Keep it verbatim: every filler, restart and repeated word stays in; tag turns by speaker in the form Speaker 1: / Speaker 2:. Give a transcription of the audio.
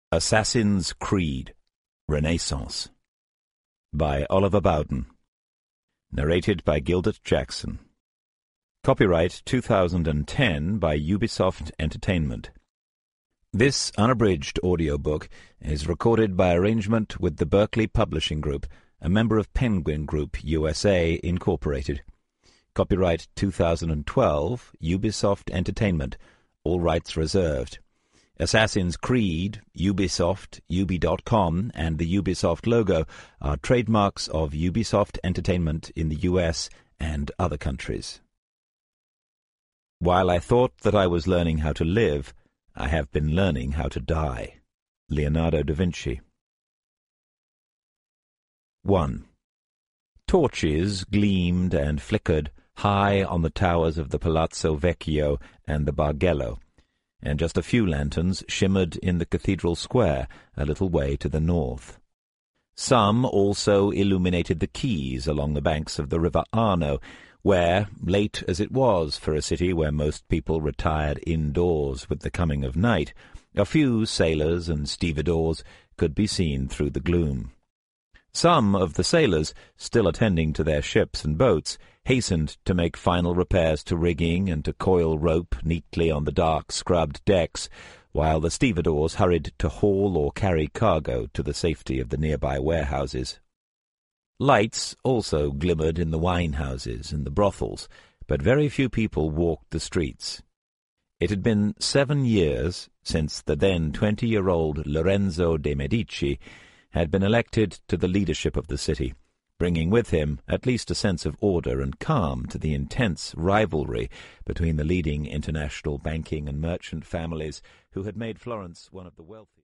Speaker 1: Assassin's Creed Renaissance by Oliver Bowden. Narrated by Gilbert Jackson. Copyright two thousand ten by Ubisoft Entertainment. This unabridged audiobook is recorded by arrangement with the Berkeley Publishing Group, a member of Penguin Group U S A, Incorporated. Copyright two thousand twelve, Ubisoft Entertainment. All rights reserved. Assassin's Creed, Ubisoft, Ubi dot com, and the Ubisoft logo are trademarks of Ubisoft Entertainment in the U S and other countries. While I thought that I was learning how to live, I have been learning how to die. Leonardo da Vinci. one. Torches gleamed and flickered high on the towers of the Palazzo Vecchio and the Bargello, and just a few lanterns shimmered in the cathedral square a little way to the north. Some also illuminated the quays along the banks of the River Arno, where, late as it was for a city where most people retired indoors with the coming of night, a few sailors and stevedores could be seen through the gloom. Some of the sailors, still attending to their ships and boats, hastened to make final repairs to rigging and to coil rope neatly on the dark, scrubbed decks, while the stevedores hurried to haul or carry cargo to the safety of the nearby warehouses. Lights also glimmered in the wine-houses and the brothels, but very few people walked the streets. It had been seven years since the then twenty-year-old Lorenzo de' Medici had been elected to the leadership of the city, bringing with him at least a sense of order and calm to the intense rivalry between the leading international banking and merchant families who had made Florence one of the wealthiest.